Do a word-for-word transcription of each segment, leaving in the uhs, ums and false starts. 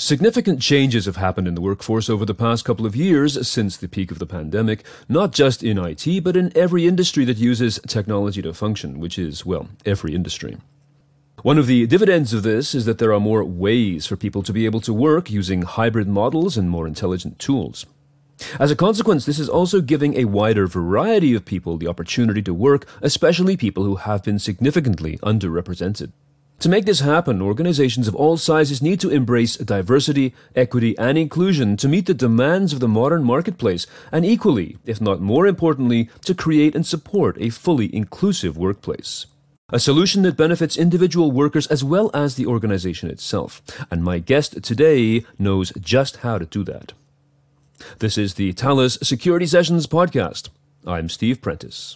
Significant changes have happened in the workforce over the past couple of years since the peak of the pandemic, not just in I T, but in every industry that uses technology to function, which is, well, every industry. One of the dividends of this is that there are more ways for people to be able to work using hybrid models and more intelligent tools. As a consequence, this is also giving a wider variety of people the opportunity to work, especially people who have been significantly underrepresented. To make this happen, organizations of all sizes need to embrace diversity, equity, and inclusion to meet the demands of the modern marketplace, and equally, if not more importantly, to create and support a fully inclusive workplace. A solution that benefits individual workers as well as the organization itself. And my guest today knows just how to do that. This is the Thales Security Sessions podcast. I'm Steve Prentice.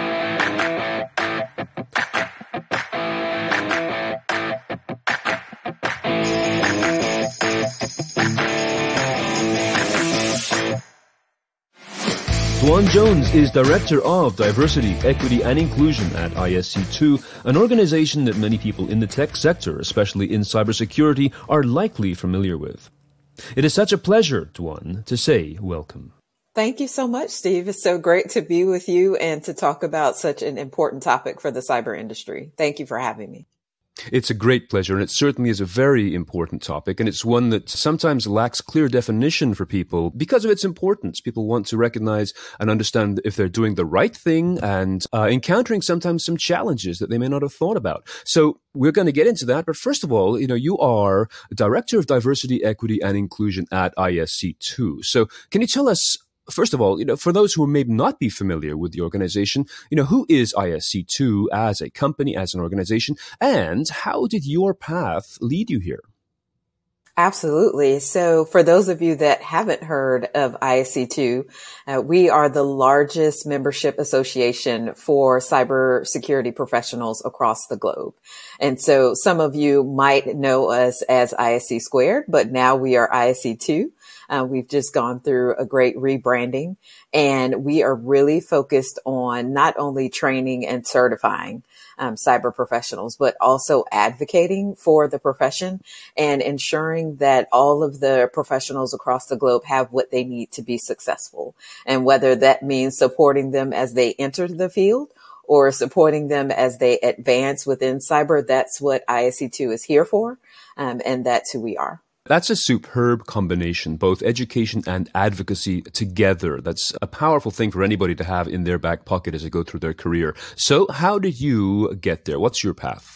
Dwan Jones is Director of Diversity, Equity and Inclusion at I S C two, an organization that many people in the tech sector, especially in cybersecurity, are likely familiar with. It is such a pleasure, Dwan, to say welcome. Thank you so much, Steve. It's so great to be with you and to talk about such an important topic for the cyber industry. Thank you for having me. It's a great pleasure, and it certainly is a very important topic, and it's one that sometimes lacks clear definition for people because of its importance. People want to recognize and understand if they're doing the right thing and uh, encountering sometimes some challenges that they may not have thought about. So we're going to get into that, but first of all, you know, you are Director of Diversity, Equity and Inclusion at I S C two. So can you tell us, first of all, you know, for those who may not be familiar with the organization, you know, who is I S C two as a company, as an organization, and how did your path lead you here? Absolutely. So for those of you that haven't heard of I S C two, uh, we are the largest membership association for cybersecurity professionals across the globe. And so some of you might know us as I S C Squared, but now we are I S C two. Uh, we've just gone through a great rebranding, and we are really focused on not only training and certifying um, cyber professionals, but also advocating for the profession and ensuring that all of the professionals across the globe have what they need to be successful. And whether that means supporting them as they enter the field or supporting them as they advance within cyber, that's what I S C two is here for, um, and that's who we are. That's a superb combination, both education and advocacy together. That's a powerful thing for anybody to have in their back pocket as they go through their career. So how did you get there? What's your path?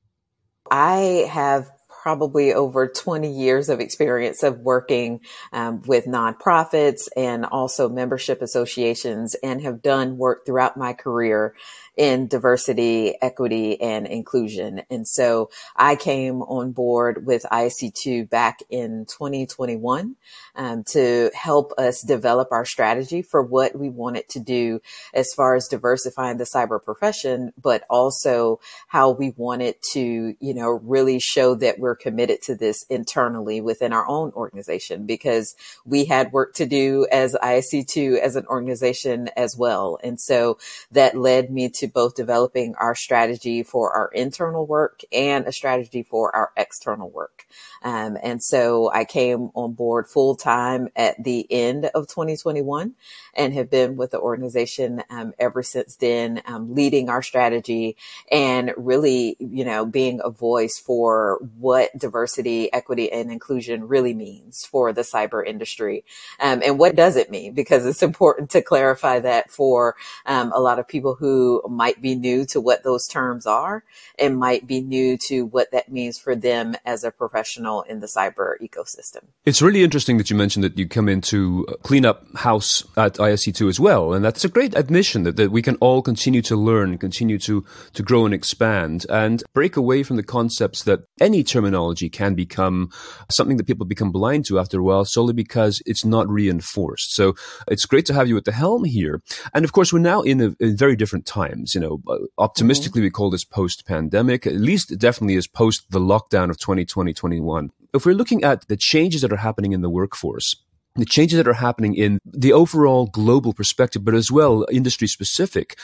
I have probably over twenty years of experience of working um, with nonprofits and also membership associations, and have done work throughout my career in diversity, equity, and inclusion. And so I came on board with I S C two back in twenty twenty-one um, to help us develop our strategy for what we wanted to do as far as diversifying the cyber profession, but also how we wanted to, you know, really show that we're committed to this internally within our own organization, because we had work to do as I S C two as an organization as well. And so that led me to both developing our strategy for our internal work and a strategy for our external work. Um, and so I came on board full time at the end of twenty twenty-one and have been with the organization um, ever since then, um, leading our strategy and really, you know, being a voice for what diversity, equity, and inclusion really means for the cyber industry. Um, and what does it mean? Because it's important to clarify that for um, a lot of people who might be new to what those terms are and might be new to what that means for them as a professional in the cyber ecosystem. It's really interesting that you mentioned that you come in to clean up house at I S C two as well. And that's a great admission that, that we can all continue to learn, continue to, to grow and expand and break away from the concepts that any terminology can become something that people become blind to after a while solely because it's not reinforced. So it's great to have you at the helm here. And of course, we're now in, a, in very different times. You know, optimistically, mm-hmm. we call this post-pandemic, at least it definitely is post the lockdown of twenty twenty, twenty-one. If we're looking at the changes that are happening in the workforce, the changes that are happening in the overall global perspective, but as well industry specific,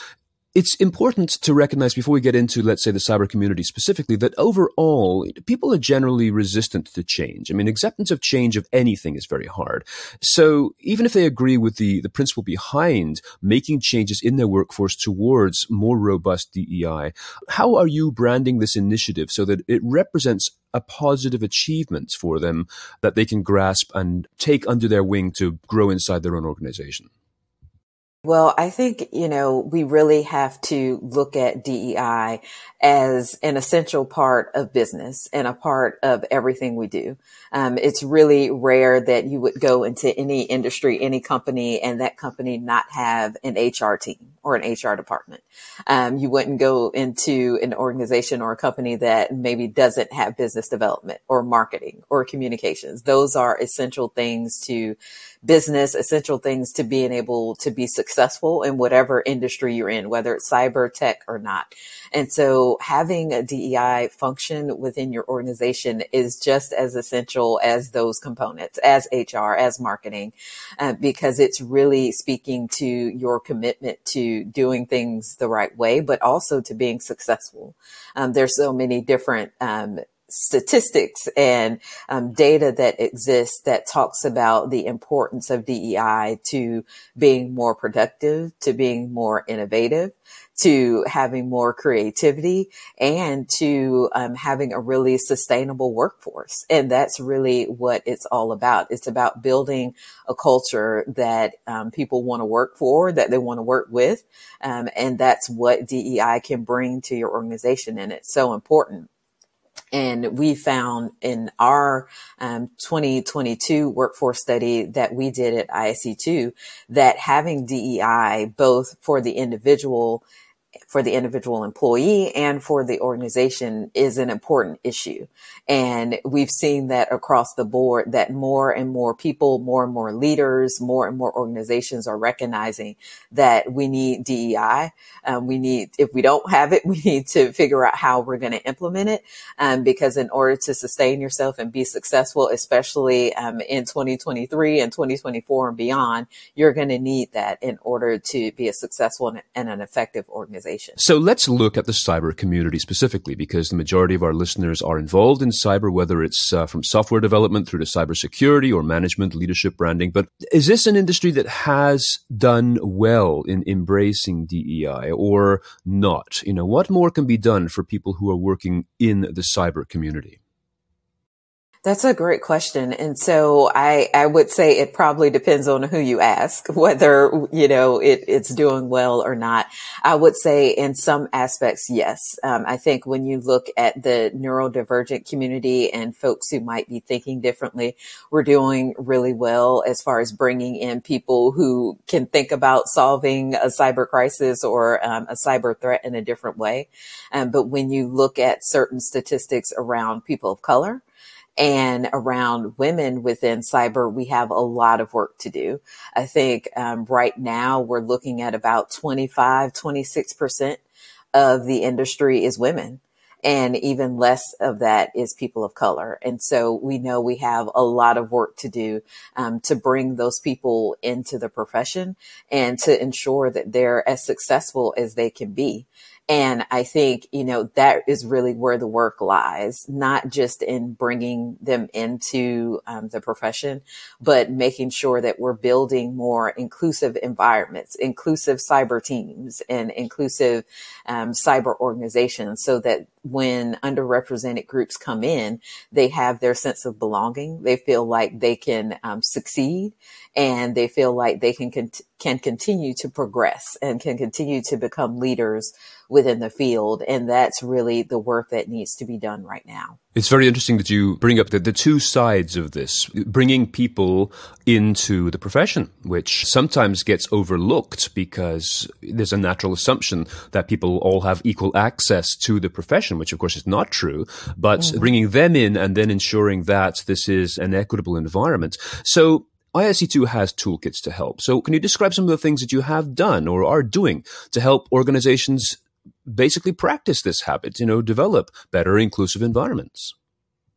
It's important to recognize before we get into, let's say, the cyber community specifically, that overall, people are generally resistant to change. I mean, acceptance of change of anything is very hard. So even if they agree with the, the principle behind making changes in their workforce towards more robust D E I, how are you branding this initiative so that it represents a positive achievement for them that they can grasp and take under their wing to grow inside their own organization? Well, I think, you know, we really have to look at D E I as an essential part of business and a part of everything we do. Um, it's really rare that you would go into any industry, any company, and that company not have an H R team or an H R department. Um, you wouldn't go into an organization or a company that maybe doesn't have business development or marketing or communications. Those are essential things to business, essential things to being able to be successful in whatever industry you're in, whether it's cyber, tech, or not. And so having a D E I function within your organization is just as essential as those components, as H R, as marketing, uh, because it's really speaking to your commitment to doing things the right way, but also to being successful. Um, there's so many different um, statistics and um, data that exists that talks about the importance of D E I to being more productive, to being more innovative, to having more creativity, and to um, having a really sustainable workforce. And that's really what it's all about. It's about building a culture that um, people want to work for, that they want to work with. Um, and that's what D E I can bring to your organization. And it's so important. And we found in our um, twenty twenty-two workforce study that we did at I S C two that having D E I both for the individual for the individual employee and for the organization is an important issue. And we've seen that across the board, that more and more people, more and more leaders, more and more organizations are recognizing that we need D E I. Um, we need, if we don't have it, we need to figure out how we're going to implement it. Um, because in order to sustain yourself and be successful, especially um, in twenty twenty-three and twenty twenty-four and beyond, you're going to need that in order to be a successful and, and an effective organization. So let's look at the cyber community specifically, because the majority of our listeners are involved in cyber, whether it's uh, from software development through to cybersecurity or management, leadership, branding. But is this an industry that has done well in embracing D E I or not? You know, what more can be done for people who are working in the cyber community? That's a great question. And so I, I would say it probably depends on who you ask, whether, you know, it, it's doing well or not. I would say in some aspects, yes. Um, I think when you look at the neurodivergent community and folks who might be thinking differently, we're doing really well as far as bringing in people who can think about solving a cyber crisis or um, a cyber threat in a different way. Um, but when you look at certain statistics around people of color, and around women within cyber, we have a lot of work to do. I think um, right now we're looking at about twenty-five, twenty-six percent of the industry is women. And even less of that is people of color. And so we know we have a lot of work to do um, to bring those people into the profession and to ensure that they're as successful as they can be. And I think, you know, that is really where the work lies, not just in bringing them into um, the profession, but making sure that we're building more inclusive environments, inclusive cyber teams, and inclusive um, cyber organizations so that when underrepresented groups come in, they have their sense of belonging. They feel like they can um, succeed, and they feel like they can con- can continue to progress and can continue to become leaders within the field. And that's really the work that needs to be done right now. It's very interesting that you bring up the, the two sides of this, bringing people into the profession, which sometimes gets overlooked because there's a natural assumption that people all have equal access to the profession, which of course is not true, but mm-hmm. bringing them in and then ensuring that this is an equitable environment. So I S C two has toolkits to help. So can you describe some of the things that you have done or are doing to help organizations basically practice this habit, you know, develop better inclusive environments?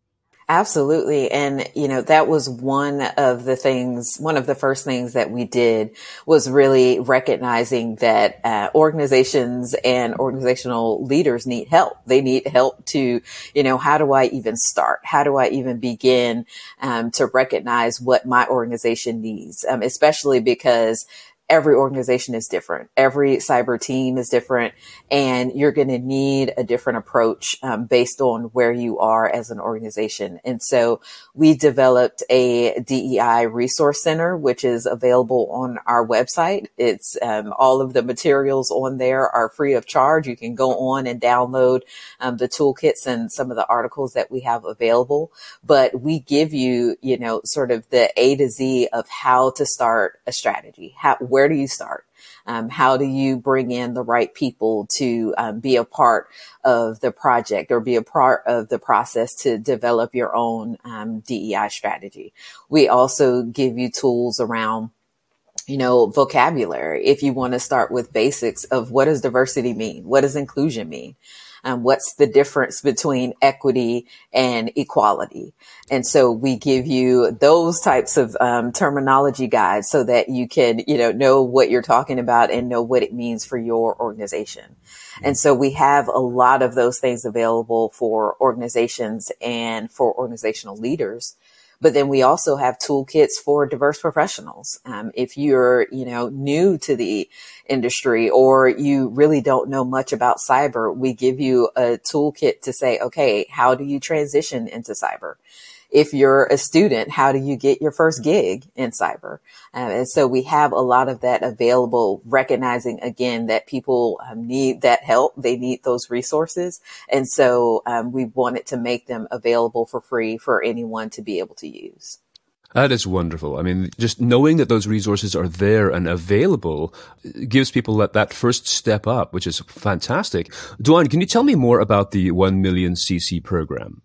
Absolutely. And, you know, that was one of the things, one of the first things that we did was really recognizing that uh, organizations and organizational leaders need help. They need help to, you know, how do I even start? How do I even begin um, to recognize what my organization needs? Um, especially because every organization is different. Every cyber team is different, and you're going to need a different approach um, based on where you are as an organization. And so we developed a D E I resource center, which is available on our website. It's um, all of the materials on there are free of charge. You can go on and download um, the toolkits and some of the articles that we have available. But we give you, you know, sort of the A to Z of how to start a strategy. How, where do you start? Um, how do you bring in the right people to um, be a part of the project or be a part of the process to develop your own um, D E I strategy? We also give you tools around, you know, vocabulary. If you want to start with basics of what does diversity mean? What does inclusion mean? Um, what's the difference between equity and equality? And so we give you those types of um, terminology guides so that you can, you know, know what you're talking about and know what it means for your organization. Mm-hmm. And so we have a lot of those things available for organizations and for organizational leaders. But then we also have toolkits for diverse professionals. Um, if you're, you know, new to the industry or you really don't know much about cyber, we give you a toolkit to say, okay, how do you transition into cyber? If you're a student, how do you get your first gig in cyber? Um, and so we have a lot of that available, recognizing again that people um, need that help. They need those resources. And so um, we wanted to make them available for free for anyone to be able to use. That is wonderful. I mean, just knowing that those resources are there and available gives people that, that first step up, which is fantastic. Duan, can you tell me more about the one million C C program?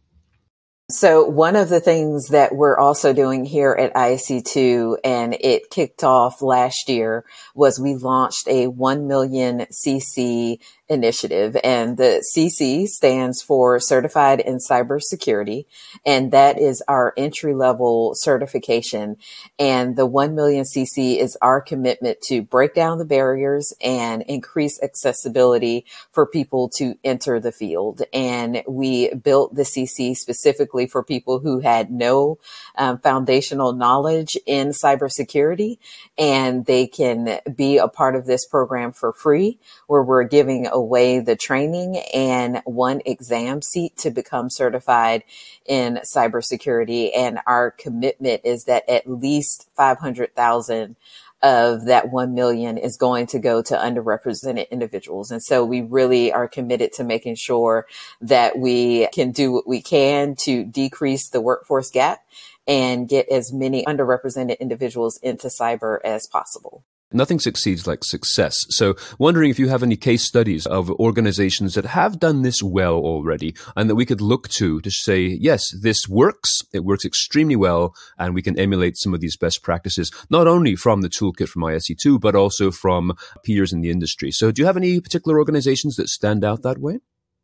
So one of the things that we're also doing here at I S C two, and it kicked off last year, was we launched a one million C C initiative, and the C C stands for Certified in Cybersecurity, and that is our entry level certification. And the one million C C is our commitment to break down the barriers and increase accessibility for people to enter the field. And we built the C C specifically for people who had no um, foundational knowledge in cybersecurity, and they can be a part of this program for free, where we're giving away the training and one exam seat to become certified in cybersecurity. And our commitment is that at least five hundred thousand of that one million is going to go to underrepresented individuals. And so we really are committed to making sure that we can do what we can to decrease the workforce gap and get as many underrepresented individuals into cyber as possible. Nothing succeeds like success. So wondering if you have any case studies of organizations that have done this well already and that we could look to to say, yes, this works. It works extremely well. And we can emulate some of these best practices, not only from the toolkit from I S C two, but also from peers in the industry. So do you have any particular organizations that stand out that way?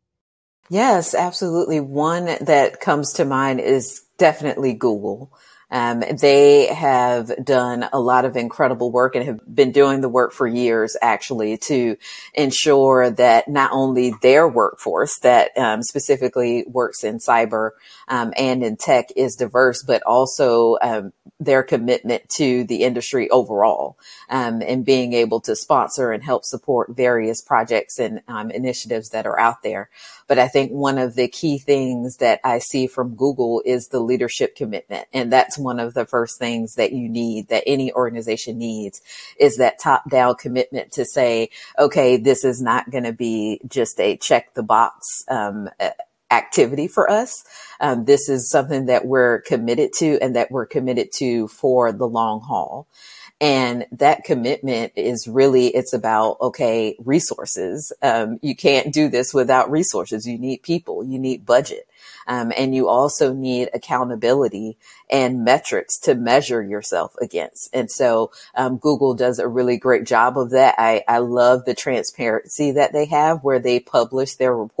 Yes, absolutely. One that comes to mind is definitely Google. Um, they have done a lot of incredible work and have been doing the work for years, actually, to ensure that not only their workforce that um, specifically works in cyber um, and in tech is diverse, but also um, their commitment to the industry overall, um, and being able to sponsor and help support various projects and um, initiatives that are out there. But I think one of the key things that I see from Google is the leadership commitment. And that's one of the first things that you need, that any organization needs, is that top-down commitment to say, okay, this is not going to be just a check the box um, activity for us. Um, this is something that we're committed to and that we're committed to for the long haul. And that commitment is really, it's about, okay, resources. Um, you can't do this without resources. You need people, you need budget. Um, and you also need accountability and metrics to measure yourself against. And so um, Google does a really great job of that. I, I love the transparency that they have, where they publish their report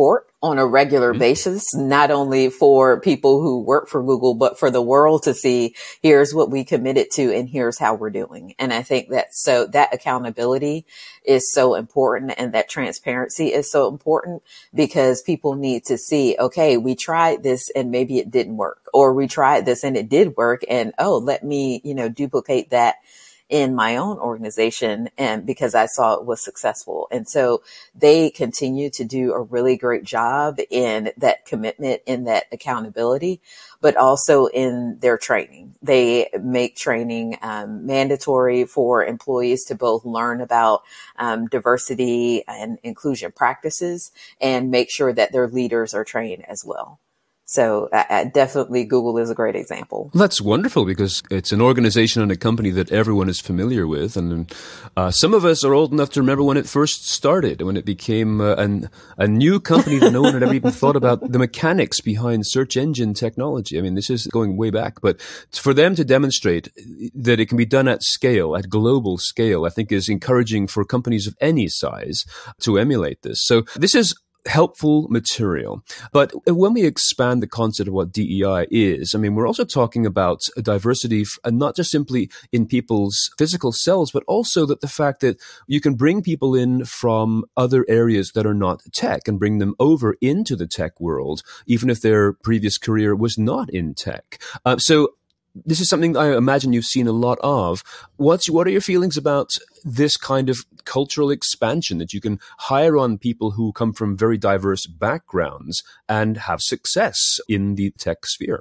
on a regular mm-hmm. basis, not only for people who work for Google, but for the world to see, here's what we committed to and here's how we're doing. And I think that so that accountability is so important, and that transparency is so important, because people need to see, okay, we tried this and maybe it didn't work, or we tried this and it did work, and oh, let me, you know, duplicate that in my own organization, and because I saw it was successful. And so they continue to do a really great job in that commitment, in that accountability, but also in their training. They make training um, mandatory for employees to both learn about um, diversity and inclusion practices, and make sure that their leaders are trained as well. So uh, definitely Google is a great example. That's wonderful, because it's an organization and a company that everyone is familiar with. And uh, some of us are old enough to remember when it first started, when it became uh, an, a new company that no one had ever even thought about the mechanics behind search engine technology. I mean, this is going way back. But for them to demonstrate that it can be done at scale, at global scale, I think is encouraging for companies of any size to emulate this. So this is helpful material. But when we expand the concept of what D E I is, I mean, we're also talking about diversity, and not just simply in people's physical selves, but also that the fact that you can bring people in from other areas that are not tech and bring them over into the tech world, even if their previous career was not in tech. Uh, so this is something I imagine you've seen a lot of. What's, what are your feelings about this kind of cultural expansion, that you can hire on people who come from very diverse backgrounds and have success in the tech sphere?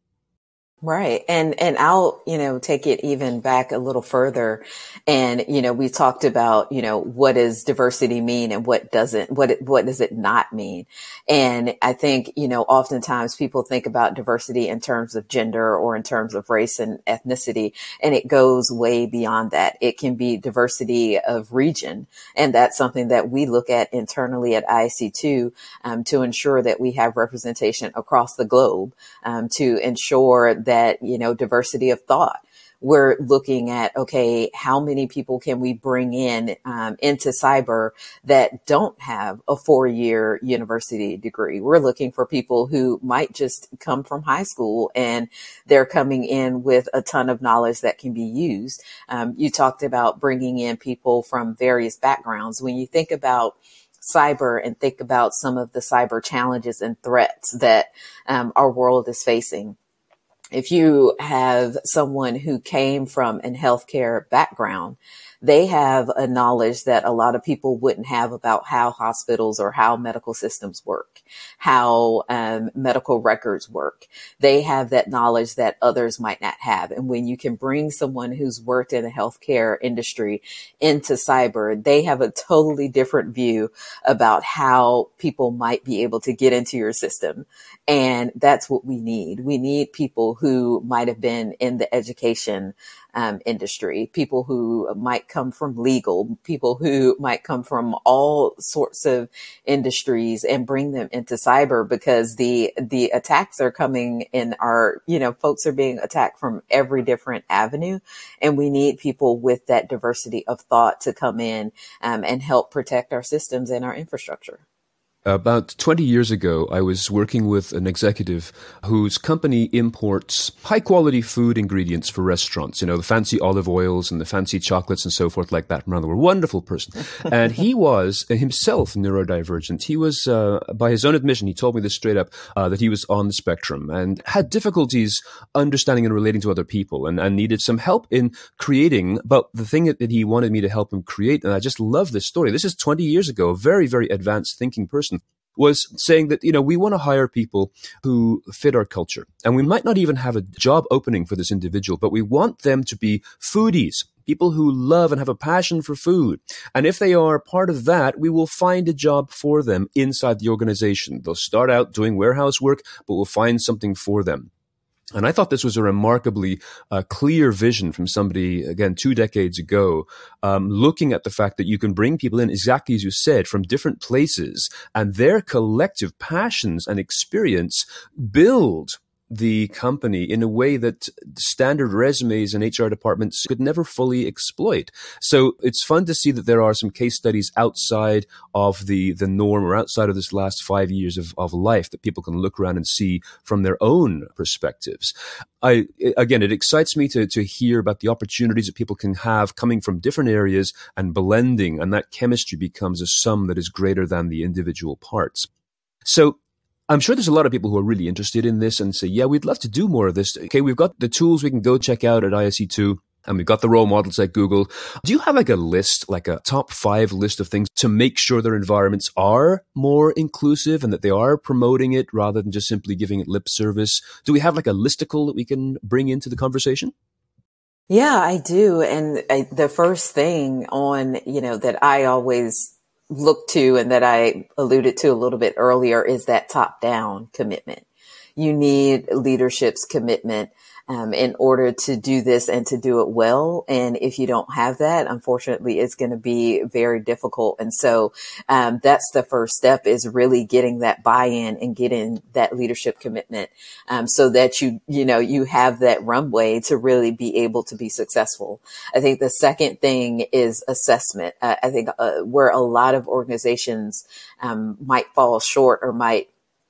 Right. And, and I'll, you know, take it even back a little further. And, you know, we talked about, you know, what does diversity mean and what doesn't, what, it, what does it not mean? And I think, you know, oftentimes people think about diversity in terms of gender or in terms of race and ethnicity, and it goes way beyond that. It can be diversity of region. And that's something that we look at internally at I C two, um, to ensure that we have representation across the globe, um, to ensure that that, you know, diversity of thought. We're looking at, okay, how many people can we bring in um, into cyber that don't have a four-year university degree? We're looking for people who might just come from high school and they're coming in with a ton of knowledge that can be used. Um, you talked about bringing in people from various backgrounds. When you think about cyber and think about some of the cyber challenges and threats that um, our world is facing, if you have someone who came from a healthcare background, they have a knowledge that a lot of people wouldn't have about how hospitals or how medical systems work, how um, medical records work. They have that knowledge that others might not have. And when you can bring someone who's worked in the healthcare industry into cyber, they have a totally different view about how people might be able to get into your system. And that's what we need. We need people who might have been in the education um, industry, people who might come from legal, people who might come from all sorts of industries, and bring them into cyber, because the, the attacks are coming in our, you know, folks are being attacked from every different avenue. And we need people with that diversity of thought to come in um, and help protect our systems and our infrastructure. About twenty years ago, I was working with an executive whose company imports high-quality food ingredients for restaurants, you know, the fancy olive oils and the fancy chocolates and so forth like that from around the world. Wonderful person. And he was himself neurodivergent. He was, uh, by his own admission, he told me this straight up, uh, that he was on the spectrum and had difficulties understanding and relating to other people, and, and needed some help in creating. But the thing that, that he wanted me to help him create, and I just love this story. This is twenty years ago, a very, very advanced thinking person, was saying that, you know, we want to hire people who fit our culture. And we might not even have a job opening for this individual, but we want them to be foodies, people who love and have a passion for food. And if they are part of that, we will find a job for them inside the organization. They'll start out doing warehouse work, but we'll find something for them. And I thought this was a remarkably uh, clear vision from somebody, again, two decades ago, um, looking at the fact that you can bring people in, exactly as you said, from different places, and their collective passions and experience build the company in a way that standard resumes and H R departments could never fully exploit. So it's fun to see that there are some case studies outside of the, the norm or outside of this last five years of, of life that people can look around and see from their own perspectives. I, again, it excites me to, to hear about the opportunities that people can have coming from different areas and blending, and that chemistry becomes a sum that is greater than the individual parts. So I'm sure there's a lot of people who are really interested in this and say, yeah, we'd love to do more of this. Okay, we've got the tools we can go check out at I S E two. And we've got the role models at Google. Do you have like a list, like a top five list of things to make sure their environments are more inclusive and that they are promoting it rather than just simply giving it lip service? Do we have like a listicle that we can bring into the conversation? Yeah, I do. And I, the first thing on, you know, that I always look to and that I alluded to a little bit earlier is that top down commitment. You need leadership's commitment Um, in order to do this and to do it well. And if you don't have that, unfortunately, it's going to be very difficult. And so um, that's the first step, is really getting that buy-in and getting that leadership commitment um, so that you, you know, you have that runway to really be able to be successful. I think the second thing is assessment. Uh, I think uh, where a lot of organizations um, might fall short or might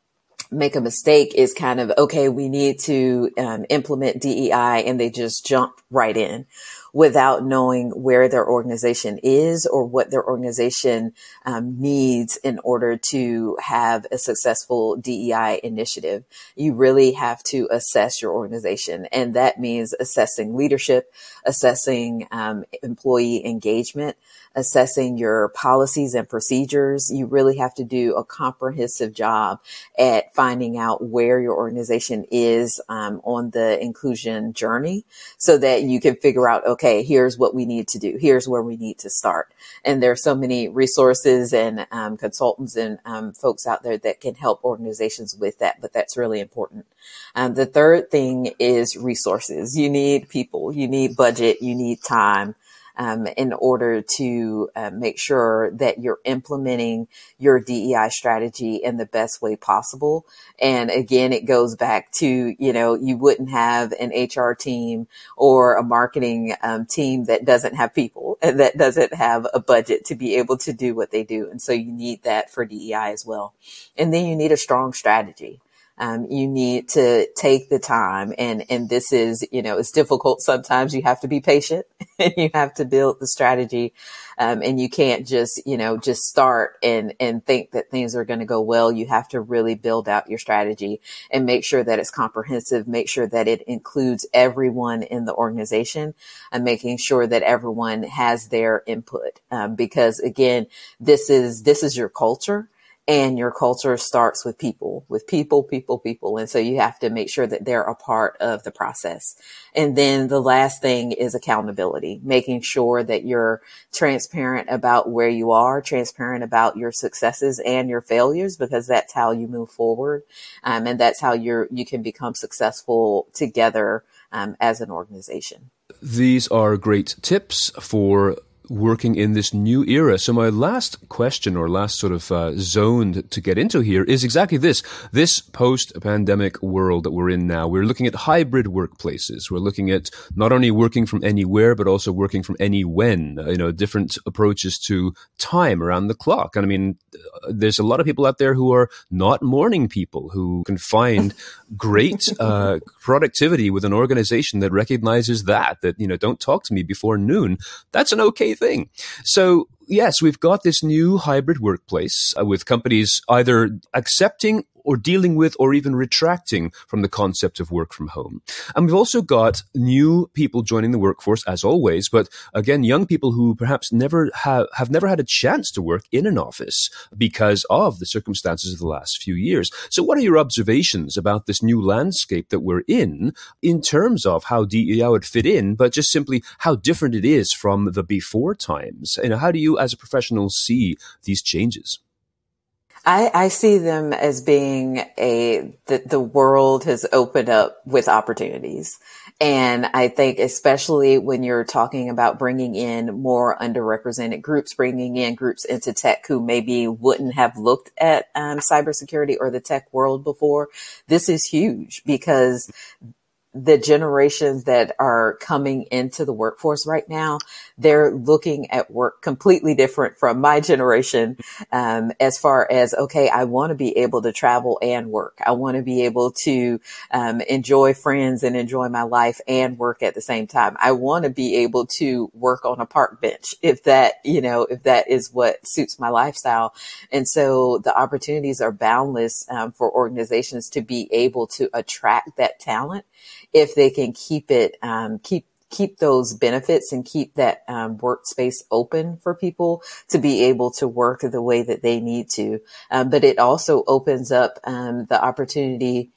make a mistake is kind of, okay, we need to um, implement D E I, and they just jump right in without knowing where their organization is or what their organization um, needs in order to have a successful D E I initiative. You really have to assess your organization, and that means assessing leadership, assessing um, employee engagement, assessing your policies and procedures. You really have to do a comprehensive job at finding out where your organization is um, on the inclusion journey so that you can figure out, okay, here's what we need to do. Here's where we need to start. And there are so many resources and um, consultants and um, folks out there that can help organizations with that, but that's really important. Um, the third thing is resources. You need people, you need budget, you need time. Um, in order to uh, make sure that you're implementing your D E I strategy in the best way possible. And again, it goes back to, you know, you wouldn't have an H R team or a marketing um, team that doesn't have people and that doesn't have a budget to be able to do what they do. And so you need that for D E I as well. And then you need a strong strategy. Um, you need to take the time, and, and this is, you know, it's difficult. Sometimes you have to be patient and you have to build the strategy. Um, and you can't just, you know, just start and, and think that things are going to go well. You have to really build out your strategy and make sure that it's comprehensive, make sure that it includes everyone in the organization, and making sure that everyone has their input. Um, because again, this is, this is your culture. And your culture starts with people, with people, people, people. And so you have to make sure that they're a part of the process. And then the last thing is accountability, making sure that you're transparent about where you are, transparent about your successes and your failures, because that's how you move forward. Um, and that's how you're, you can become successful together um, as an organization. These are great tips for working in this new era. So my last question, or last sort of uh, zone to get into here, is exactly this. This post-pandemic world that we're in now, we're looking at hybrid workplaces. We're looking at not only working from anywhere, but also working from any when, you know, different approaches to time around the clock. And I mean, there's a lot of people out there who are not morning people, who can find great uh, productivity with an organization that recognizes that, that, you know, don't talk to me before noon. That's an okay thing. So yes, we've got this new hybrid workplace uh, with companies either accepting or dealing with or even retracting from the concept of work from home. And we've also got new people joining the workforce, as always, but again, young people who perhaps never have, have never had a chance to work in an office because of the circumstances of the last few years. So what are your observations about this new landscape that we're in, in terms of how D E I would fit in, but just simply how different it is from the before times? You know, how do you, as a professional, see these changes? I, I see them as being a, the, the world has opened up with opportunities. And I think especially when you're talking about bringing in more underrepresented groups, bringing in groups into tech who maybe wouldn't have looked at um, cybersecurity or the tech world before, this is huge because the generations that are coming into the workforce right now, they're looking at work completely different from my generation. Um, as far as, okay, I want to be able to travel and work. I want to be able to, um, enjoy friends and enjoy my life and work at the same time. I want to be able to work on a park bench if that, you know, if that is what suits my lifestyle. And so the opportunities are boundless, um, for organizations to be able to attract that talent if they can keep it, um, keep, keep those benefits and keep that, um, workspace open for people to be able to work the way that they need to. Um, but it also opens up, um, the opportunity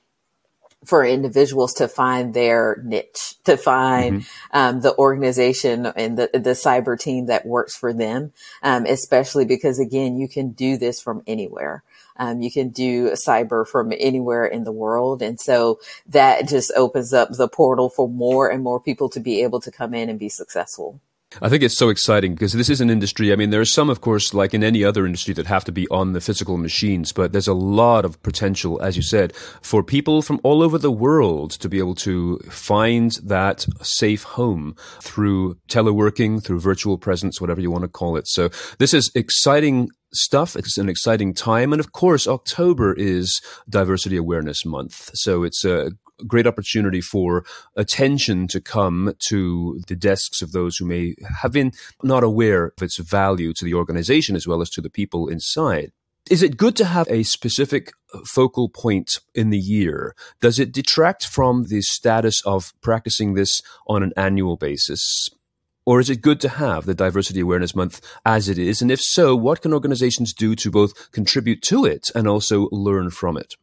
for individuals to find their niche, to find, mm-hmm. um, the organization and the, the cyber team that works for them. Um, especially because again, you can do this from anywhere. Um, you can do cyber from anywhere in the world. And so that just opens up the portal for more and more people to be able to come in and be successful. I think it's so exciting because this is an industry. I mean, there are some, of course, like in any other industry that have to be on the physical machines, but there's a lot of potential, as you said, for people from all over the world to be able to find that safe home through teleworking, through virtual presence, whatever you want to call it. So this is exciting stuff. It's an exciting time. And of course, October is Diversity Awareness Month. So it's a great opportunity for attention to come to the desks of those who may have been not aware of its value to the organization as well as to the people inside. Is it good to have a specific focal point in the year? Does it detract from the status of practicing this on an annual basis? Or is it good to have the Diversity Awareness Month as it is? And if so, what can organizations do to both contribute to it and also learn from it?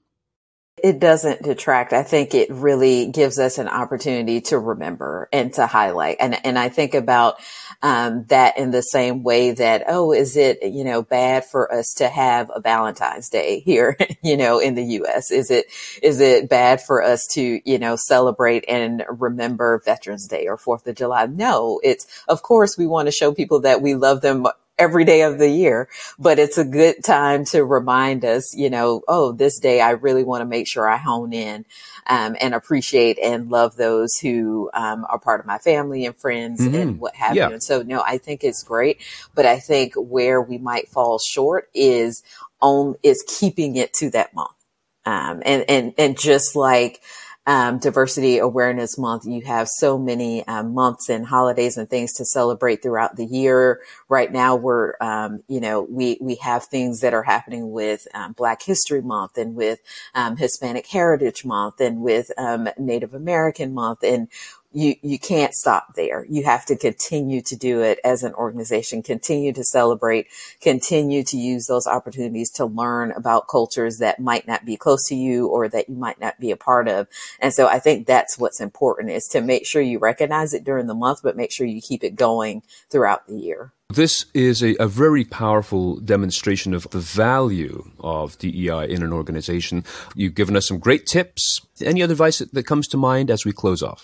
It doesn't detract. I think it really gives us an opportunity to remember and to highlight. And, and I think about, um, that in the same way that, oh, is it, you know, bad for us to have a Valentine's Day here, you know, in the U S? Is it, is it bad for us to, you know, celebrate and remember Veterans Day or Fourth of July? No, it's, of course, we want to show people that we love them every day of the year, but it's a good time to remind us, you know, oh, this day I really want to make sure I hone in, um, and appreciate and love those who, um, are part of my family and friends mm-hmm. and what have yeah. you. And so, no, I think it's great, but I think where we might fall short is on, is keeping it to that month. Um, and, and, and just like, Um, Diversity Awareness Month, you have so many um, months and holidays and things to celebrate throughout the year. Right now, we're, um, you know, we we have things that are happening with um, Black History Month and with um, Hispanic Heritage Month and with um, Native American Month, and you you can't stop there. You have to continue to do it as an organization, continue to celebrate, continue to use those opportunities to learn about cultures that might not be close to you or that you might not be a part of. And so I think that's what's important, is to make sure you recognize it during the month, but make sure you keep it going throughout the year. This is a, a very powerful demonstration of the value of D E I in an organization. You've given us some great tips. Any other advice that comes to mind as we close off?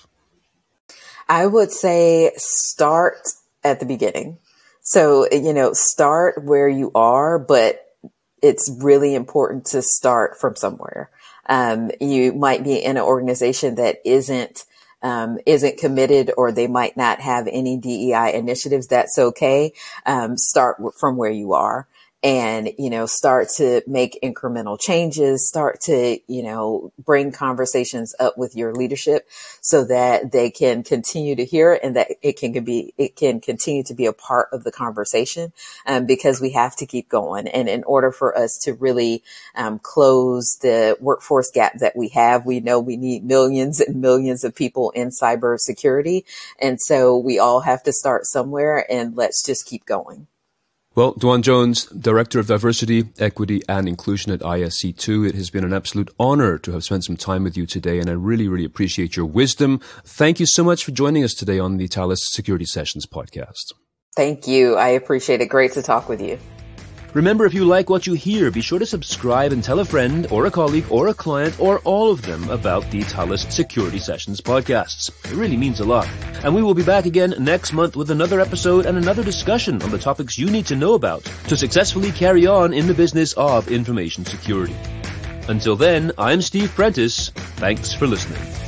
I would say start at the beginning. So, you know, start where you are, but it's really important to start from somewhere. Um, you might be in an organization that isn't, um, isn't committed, or they might not have any D E I initiatives. That's okay. Um, start from where you are. And, you know, start to make incremental changes, start to, you know, bring conversations up with your leadership so that they can continue to hear it and that it can be, it can continue to be a part of the conversation, um, because we have to keep going. And in order for us to really, um, close the workforce gap that we have, we know we need millions and millions of people in cybersecurity. And so we all have to start somewhere, and let's just keep going. Well, Dwan Jones, Director of Diversity, Equity and Inclusion at I S C two, it has been an absolute honor to have spent some time with you today, and I really, really appreciate your wisdom. Thank you so much for joining us today on the Thales Security Sessions podcast. Thank you. I appreciate it. Great to talk with you. Remember, if you like what you hear, be sure to subscribe and tell a friend or a colleague or a client or all of them about the TALUS Security Sessions podcasts. It really means a lot. And we will be back again next month with another episode and another discussion on the topics you need to know about to successfully carry on in the business of information security. Until then, I'm Steve Prentice. Thanks for listening.